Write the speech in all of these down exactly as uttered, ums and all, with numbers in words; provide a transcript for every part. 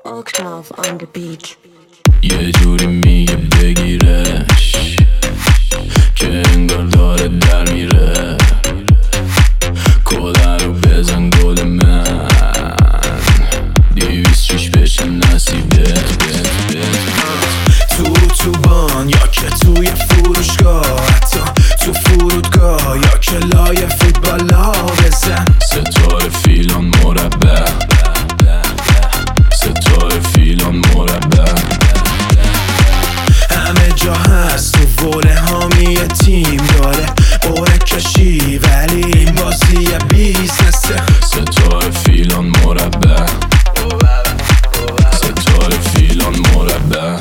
Octave on the beat. یه جوری میگه بگیرش که انگار داره در میره. کده رو بزن گل من دیویست شیش بشه نصیبت. تو تو بان یا که توی فروشگاه، حتی تو فرودگاه یا که لای فوتبالا بزن. ستاره فیلان مربع، ستاره فیلان مربع. همه جا هست تو وله هامی تیم داره باره کشی، ولی این بازی بیزنسه. ستاره فیلان مربع، ستاره فیلان مربع.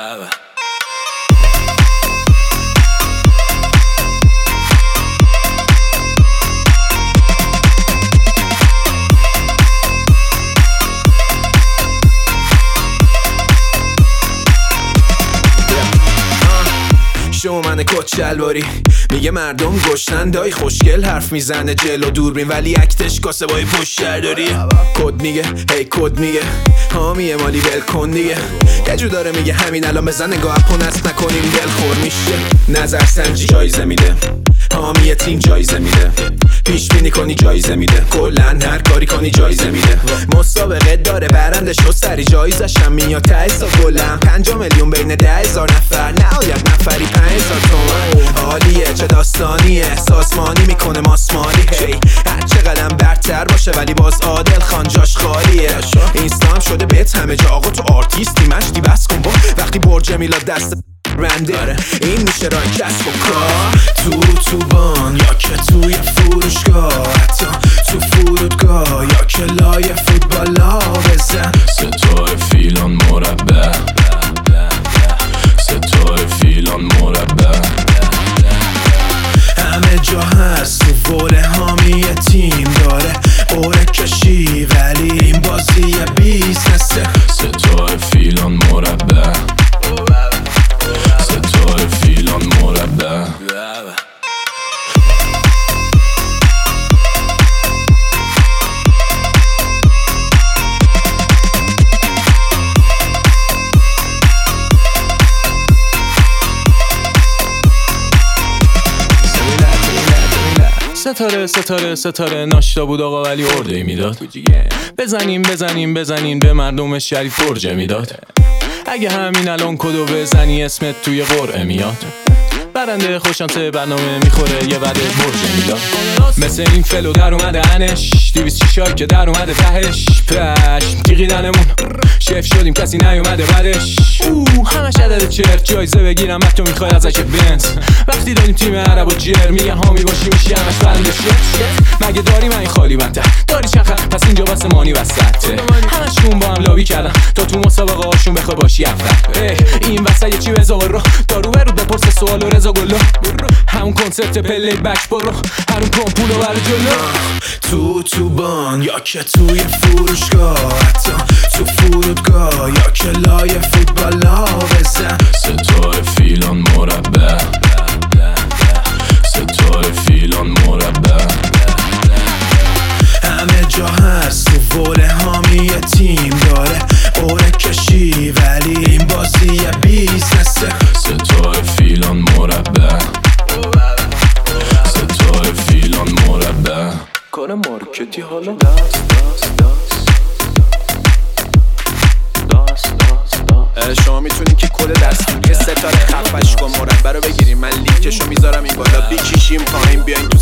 شومن کچلواری میگه مردم گشتن، دای خوشگل حرف میزنه جلو دوربین، ولی اکتش کاسه بای پشت داری. کد میگه هی کد میگه حامیه مالی ول کن دیگه. یه جو داره میگه همین الان بزن نگاه اپو نست نکنیم دل خور میشه. نظر سنجی جایزه میده، حامی تیم جایزه میده، پیش بینی کنی جایزه میده، کلن هر کاری کنی جایزه میده. مسابقه داره برنده شو سری جایزش هم میاد ته سا گلم. پنجا میلیون بین ده هزار نفر، نهایت نفری پنج هزار تومن. عالیه چه داستانیه، سازمانی میکنه ماسمالی. هی هر چقدر برتر باشه ولی باز عادل خان جاش خالیه. اینستا هم شده بهت همه جا، آقا تو آرتیستی مشتی بس کن با وقتی برج میلاد دست رنده. این میشه راه کسب و کار تو تو بان یا که توی فروشگاه، حتی تو فرودگاه یا که لای فوتبالا بزن. ستاره فیلان مربع، ستاره فیلان مربع. همه جا هست تو وله هامی تیم داره باره کشی، ولی این بازی بیزنسه. ستاره فیلان مربع، ستاره فیلان مربع. ستاره ستاره ستاره ناشتا بود آقا ولی ارده میداد. بزنیم بزنیم بزنیم به مردم شریف فرجه میداد. اگه همین الان کدو بزنی اسمت توی قرعه میاد. برنده خوشانسه برنامه میخوره یه وعده برجه میداد. مثل این فلو در اومده انش، دیویست شیشایی که در اومده تهش. پشم تیغیدنمون شف شدیم کسی نیومده بعدش. اوه همش عدد چرت جایزه بگیرم بعد تو میخوای ازش بنز. وقتی داریم تیم عرب و جر میگه حامی باشی میشی همش برنده شت. مگه داری من این خالی بنده داری چخه پس اینجا واسه مانی وسطه. همشون با هم لابی کردن تا تو مسابقه هاشون بخوای باشی اول. این وسط یه چی بزاق رو دارو برو بپرس سوال و رضا گلو. همون کنسپت پلی بک برو هرون کن پولو برو جلو. تو تو بان یا که توی فروشگاه، حتی تو فرودگاه یا که لای فوتبالا بزن. ستاره فیلان مربع، ستاره فیلان مربع. همه جا هست تو وله هامی تیم داره باره کشی، ولی این بازی بیزنسه. ستاره فیلان مربع، ستاره فیلان مربع. کار مارکتی حالا دست دست دست. شما میتونین که کل دستوری ستاره خفش کن مربع رو بگیریم. من لینکشو میذارم این بالا، بیکشیم پایین بیاین